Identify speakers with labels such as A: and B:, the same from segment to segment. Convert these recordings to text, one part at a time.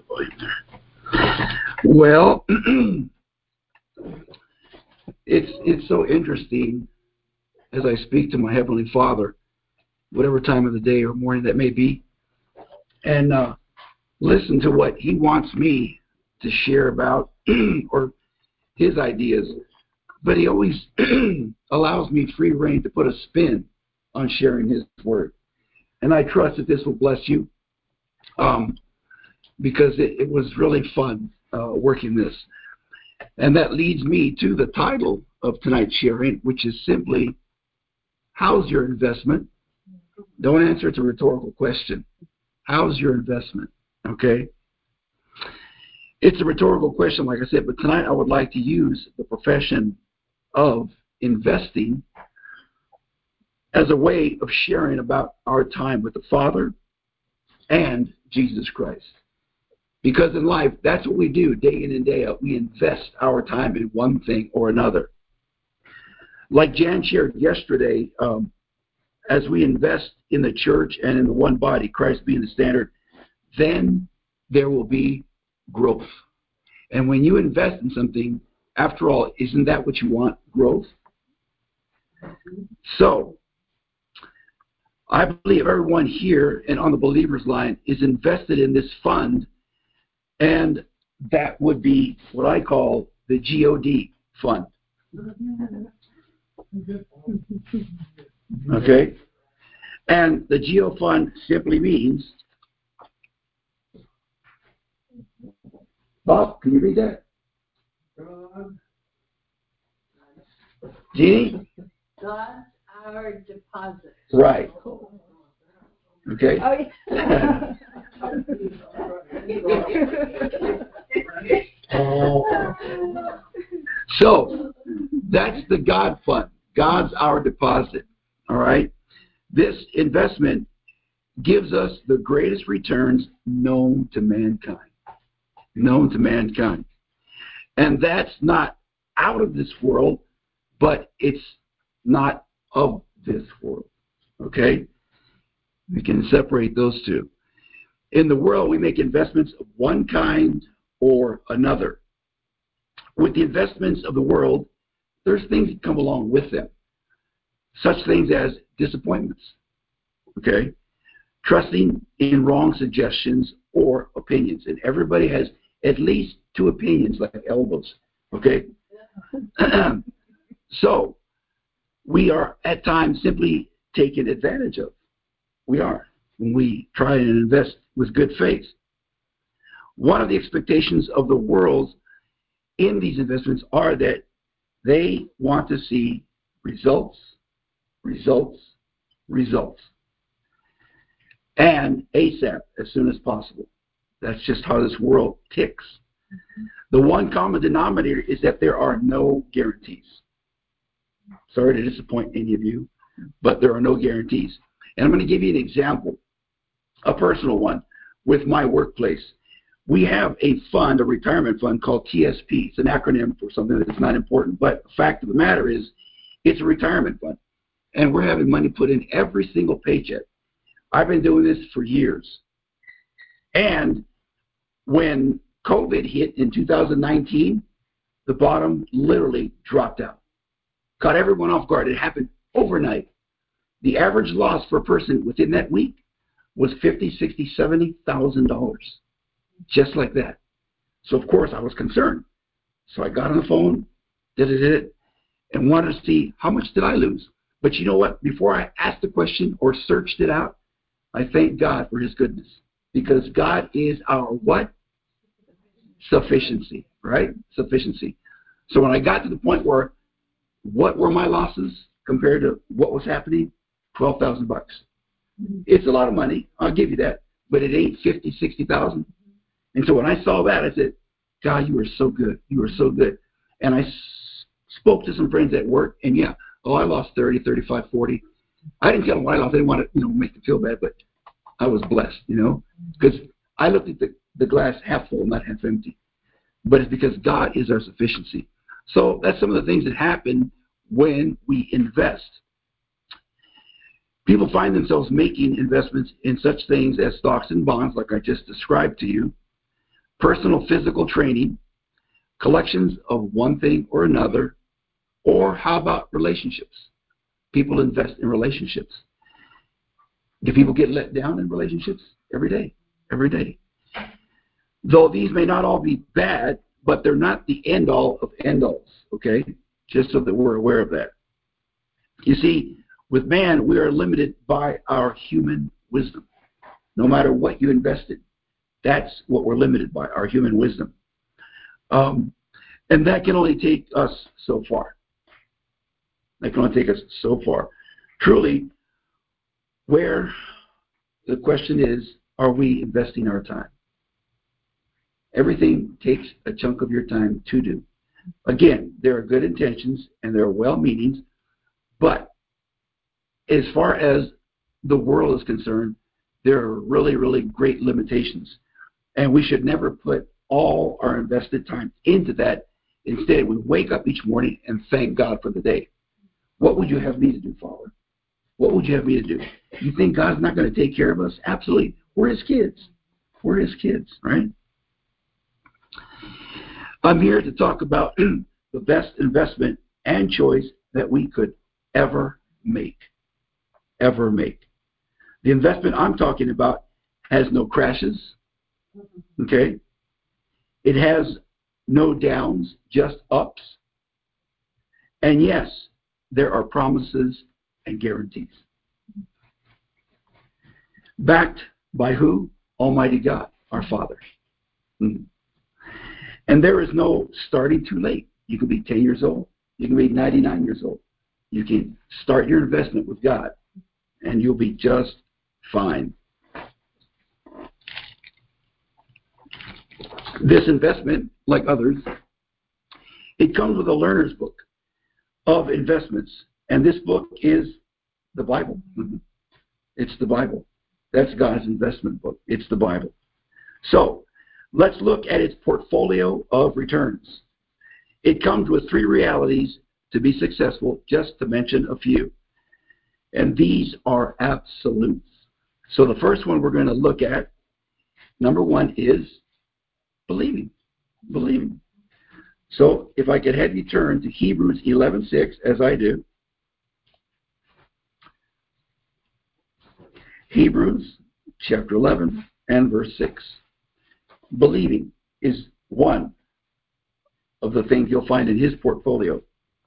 A: Well, it's so interesting as I speak to my Heavenly Father, whatever time of the day or morning that may be, and listen to what He wants me to share about or His ideas. But He always allows me free rein to put a spin on sharing His word. And I trust that this will bless you because it was really fun working this. And that leads me to the title of tonight's sharing, which is simply, how's your investment? Don't answer it's a rhetorical question. How's your investment? Okay? It's a rhetorical question, like I said, but tonight I would like to use the profession of investing as a way of sharing about our time with the Father and Jesus Christ. Because in life, that's what we do day in and day out. We invest our time in one thing or another. Like Jan shared yesterday, as we invest in the church and in the one body, Christ being the standard, then there will be growth. And when you invest in something, after all, isn't that what you want? Growth? So, I believe everyone here and on the believers line is invested in this fund, and that would be what I call the GOD fund. Okay? And the GO fund simply means, Bob, can you read that? Jeannie?
B: God's our deposit.
A: Right. Okay?
B: Oh, yeah.
A: So, that's the God fund. God's our deposit. All right? This investment gives us the greatest returns known to mankind. Known to mankind. And that's not out of this world, but it's not of this world. Okay? We can separate those two. In the world, we make investments of one kind or another. With the investments of the world, there's things that come along with them. Such things as disappointments. Okay? Trusting in wrong suggestions or opinions. And everybody has at least two opinions, like elbows. Okay? So, we are at times simply taken advantage of. We are, when we try and invest with good faith. One of the expectations of the world in these investments are that they want to see results, results, results. And ASAP, as soon as possible. That's just how this world ticks. The one common denominator is that there are no guarantees. Sorry to disappoint any of you, but there are no guarantees. And I'm going to give you an example, a personal one, with my workplace. We have a fund, a retirement fund called TSP. It's an acronym for something that's not important, but the fact of the matter is it's a retirement fund. And we're having money put in every single paycheck. I've been doing this for years. And when COVID hit in 2019, the bottom literally dropped out. Caught everyone off guard. It happened overnight. The average loss for a person within that week was $50,000, $60,000, $70,000. Just like that. So, of course, I was concerned. So I got on the phone, did it, and wanted to see how much did I lose. But you know what? Before I asked the question or searched it out, I thank God for His goodness. Because God is our what? Sufficiency, right? Sufficiency. So when I got to the point where, what were my losses compared to what was happening? $12,000. It's a lot of money. I'll give you that. But it ain't 50, 60,000. And so when I saw that, I said, God, you are so good. You are so good. And I spoke to some friends at work, and yeah, I lost 30, 35, 40. I didn't tell them what I lost. I didn't want to, make them feel bad, but I was blessed, because I looked at the glass half full, not half empty. But it's because God is our sufficiency. So that's some of the things that happen when we invest. People find themselves making investments in such things as stocks and bonds, like I just described to you. personal physical training, collections of one thing or another, or how about relationships? People invest in relationships. Do people get let down in relationships? Every day. Every day. Though these may not all be bad, but they're not the end-all of end-alls, okay? Just so that we're aware of that. You see, with man, we are limited by our human wisdom. No matter what you invested, that's what we're limited by, our human wisdom. And that can only take us so far. That can only take us so far. Truly, where the question is, are we investing our time? Everything takes a chunk of your time to do. Again, there are good intentions and there are well-meanings, but as far as the world is concerned, there are really, really great limitations. And we should never put all our invested time into that. Instead, we wake up each morning and thank God for the day. What would you have me to do, Father? What would you have me to do? You think God's not going to take care of us? Absolutely. We're His kids. We're His kids, right? I'm here to talk about the best investment and choice that we could ever make. Ever make. The investment I'm talking about has no crashes. Okay? It has no downs, just ups. And yes, there are promises and guarantees. Backed by who? Almighty God, our Father. And there is no starting too late. You can be 10 years old. You can be 99 years old. You can start your investment with God, and you'll be just fine. This investment, like others, it comes with a learner's book of investments. And this book is the Bible. It's the Bible. That's God's investment book. It's the Bible. So, let's look at its portfolio of returns. It comes with 3 realities to be successful, just to mention a few. And these are absolutes. So the first one we're going to look at, number 1, is believing. Believing. So if I could have you turn to Hebrews 11:6, as I do. Hebrews chapter 11 and verse 6. Believing is one of the things you'll find in His portfolio.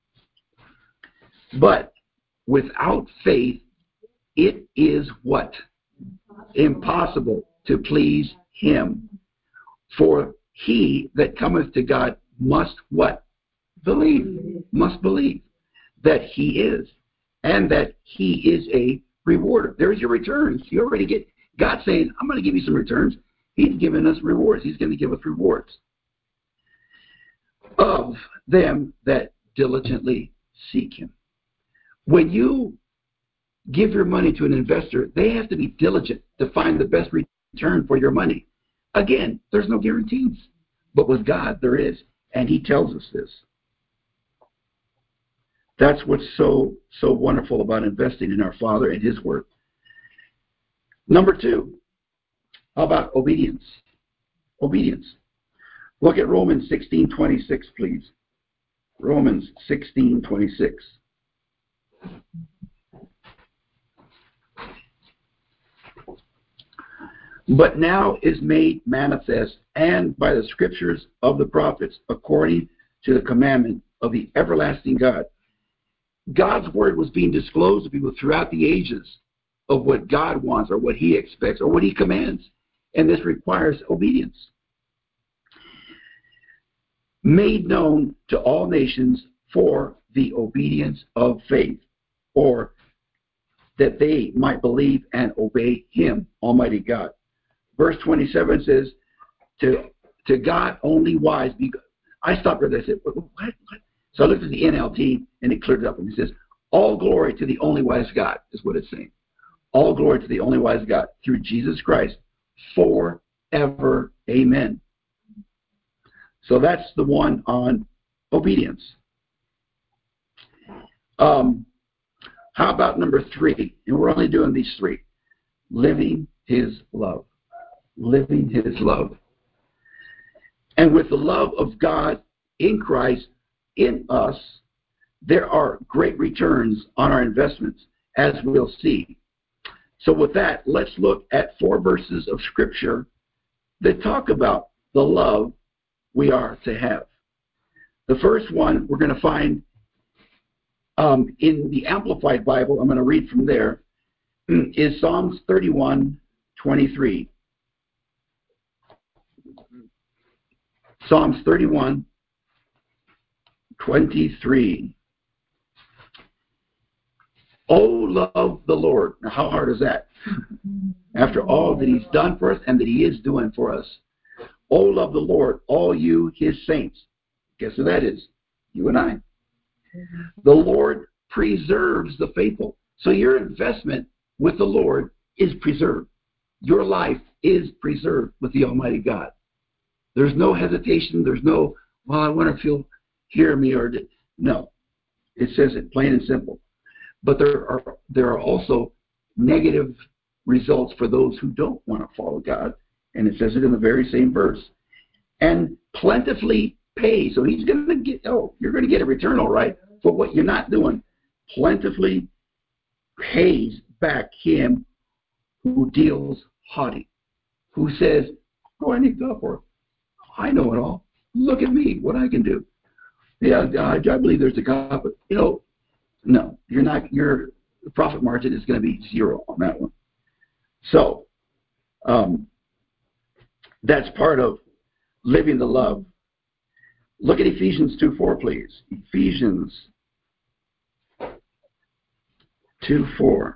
A: But without faith, it is what? Impossible to please Him. For he that cometh to God must what? Believe. Must believe that He is, and that He is a rewarder. There's your returns. You already get God saying, I'm going to give you some returns. He's given us rewards. He's going to give us rewards. Of them that diligently seek Him. When you give your money to an investor, they have to be diligent to find the best return for your money. Again, there's no guarantees. But with God, there is. And He tells us this. That's what's so wonderful about investing in our Father and His Word. Number 2, how about obedience? Obedience. Look at Romans 16:26, please. Romans 16:26. But now is made manifest, and by the scriptures of the prophets, according to the commandment of the everlasting God. God's word was being disclosed to people throughout the ages of what God wants or what He expects or what He commands. And this requires obedience. Made known to all nations for the obedience of faith, or that they might believe and obey Him, Almighty God. Verse 27 says, to God only wise be good. I stopped there and I said, what? So I looked at the NLT and it cleared up and it says, all glory to the only wise God is what it's saying. All glory to the only wise God through Jesus Christ forever. Amen. So that's the one on obedience. How about number 3? And we're only doing these 3. Living His love. Living His love. And with the love of God in Christ in us, there are great returns on our investments, as we'll see. So with that, let's look at 4 verses of Scripture that talk about the love we are to have. The first one we're going to find in the Amplified Bible, I'm going to read from there, is Psalms 31:23. Psalms 31:23. Oh, love the Lord. Now, how hard is that? After all that he's done for us and that he is doing for us. Oh, love the Lord, all you his saints. Guess who that is? You and I. The Lord preserves the faithful. So your investment with the Lord is preserved. Your life is preserved with the Almighty God. There's no hesitation. There's no, well, I wonder if he'll hear me or no. It says it plain and simple. But there are also negative results for those who don't want to follow God. And it says it in the very same verse. And plentifully pay. So he's going to get, you're going to get a return, all right, for what you're not doing. Plentifully pays back him who deals haughty, who says, oh, I need God for it. I know it all. Look at me, what I can do. Yeah, I believe there's a God, but, no, you're not. Your profit margin is going to be 0 on that one. So that's part of living the love. Look at Ephesians 2:4, please. Ephesians 2:4.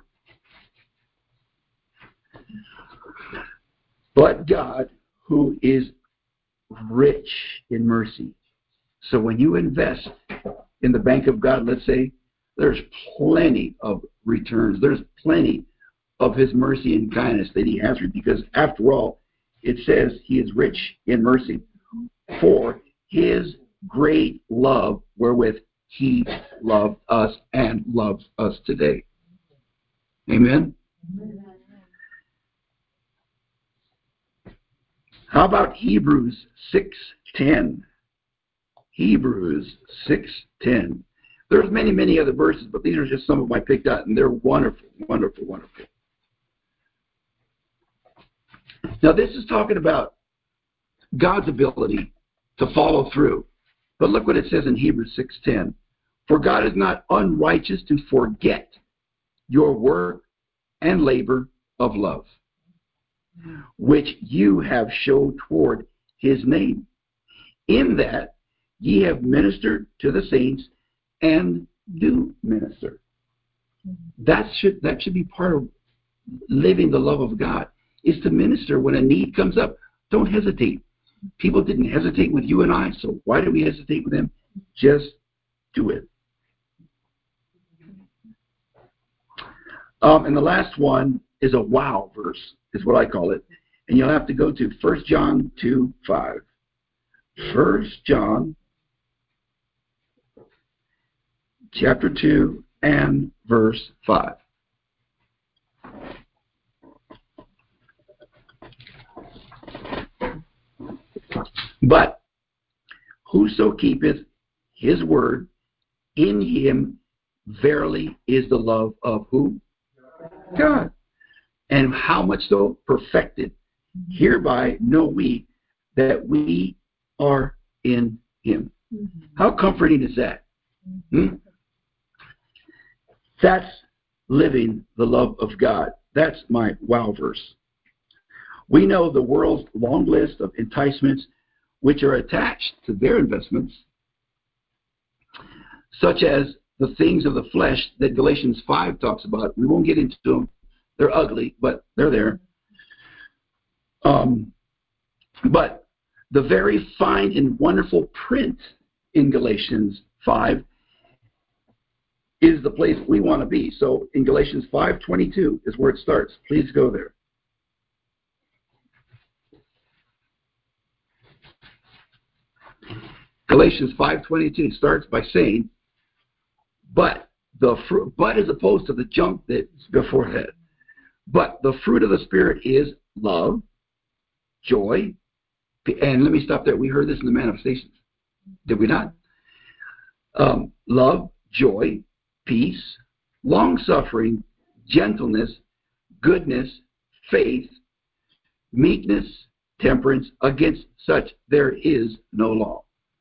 A: But God, who is rich in mercy. So when you invest in the bank of God, let's say, there's plenty of returns. There's plenty of his mercy and kindness that he has for you, because after all, it says he is rich in mercy for his great love wherewith he loved us and loves us today. Amen? How about Hebrews 6:10? Hebrews 6:10. There's many, many other verses, but these are just some of my picked out, and they're wonderful, wonderful, wonderful. Now, this is talking about God's ability to follow through. But look what it says in Hebrews 6:10. For God is not unrighteous to forget your work and labor of love, which you have showed toward his name, in that ye have ministered to the saints and do minister. That should be part of living the love of God, is to minister when a need comes up. Don't hesitate. People didn't hesitate with you and I, so why do we hesitate with them? Just do it. And the last one is a wow verse, is what I call it. And you'll have to go to 1 John 2:5. 1 John chapter 2 and verse 5. But whoso keepeth his word, in him verily is the love of who? God. And how much so? Perfected. Hereby know we that we are in him. How comforting is that? That's living the love of God. That's my wow verse. We know the world's long list of enticements which are attached to their investments, such as the things of the flesh that Galatians 5 talks about. We won't get into them. They're ugly, but they're there. But the very fine and wonderful print in Galatians 5 is the place we want to be. So in Galatians 5:22 is where it starts. Please go there. Galatians 5:22 starts by saying, but the fruit, but as opposed to the junk that's before that. But the fruit of the Spirit is love, joy, And let me stop there. We heard this in the manifestations. Did we not? Love, joy, peace, long-suffering, gentleness, goodness, faith, meekness, temperance. Against such there is no law.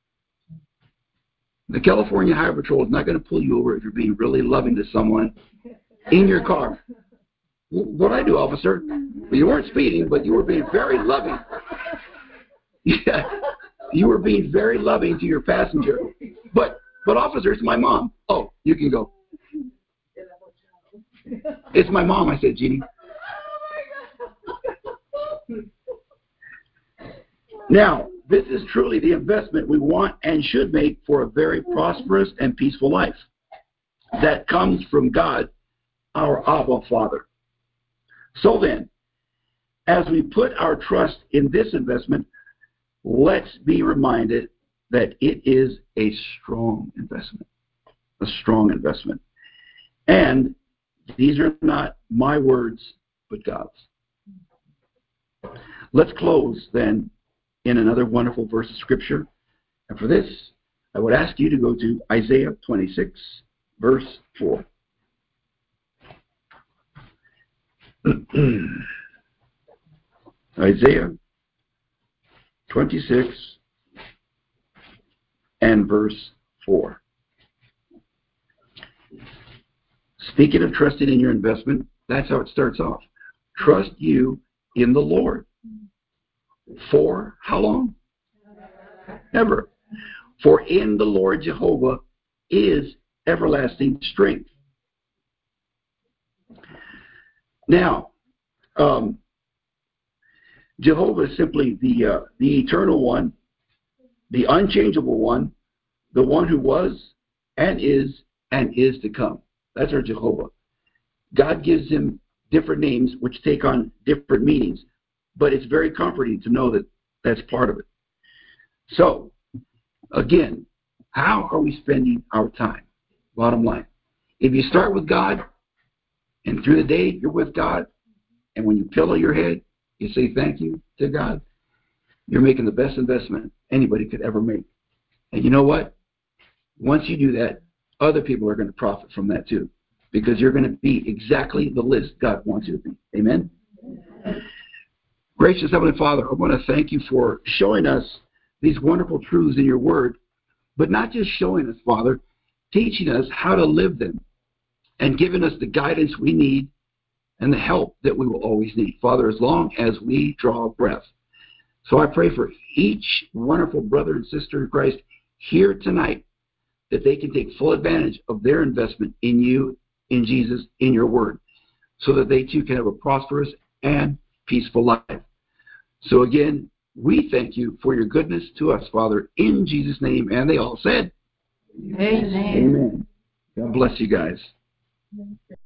A: The California Highway Patrol is not going to pull you over if you're being really loving to someone in your car. What'd I do, officer? Well, you weren't speeding, but you were being very loving. Yeah, you were being very loving to your passenger. But officer, it's my mom. Oh, you can go. It's my mom, I said, Jeannie. Now, this is truly the investment we want and should make for a very prosperous and peaceful life that comes from God, our Abba Father. So then, as we put our trust in this investment, let's be reminded that it is a strong investment. A strong investment. And these are not my words, but God's. Let's close then in another wonderful verse of Scripture. And for this, I would ask you to go to Isaiah 26, verse 4. Isaiah 26 and verse 4. Speaking of trusting in your investment, that's how it starts off. Trust you in the Lord. For how long? Ever. For in the Lord Jehovah is everlasting strength. Now, Jehovah is simply the eternal one, the unchangeable one, the one who was and is to come. That's our Jehovah. God gives him different names which take on different meanings, but it's very comforting to know that that's part of it. So, again, how are we spending our time? Bottom line. If you start with God, and through the day you're with God, and when you pillow your head, you say thank you to God, you're making the best investment anybody could ever make. And you know what? Once you do that, other people are going to profit from that too, because you're going to be exactly the list God wants you to be. Amen? Gracious Heavenly Father, I want to thank you for showing us these wonderful truths in your word, but not just showing us, Father, teaching us how to live them and giving us the guidance we need and the help that we will always need, Father, as long as we draw breath. So I pray for each wonderful brother and sister in Christ here tonight that they can take full advantage of their investment in you, in Jesus, in your word, so that they too can have a prosperous and peaceful life. So again, we thank you for your goodness to us, Father, in Jesus' name. And they all said,
B: Amen.
A: Amen. God bless you guys.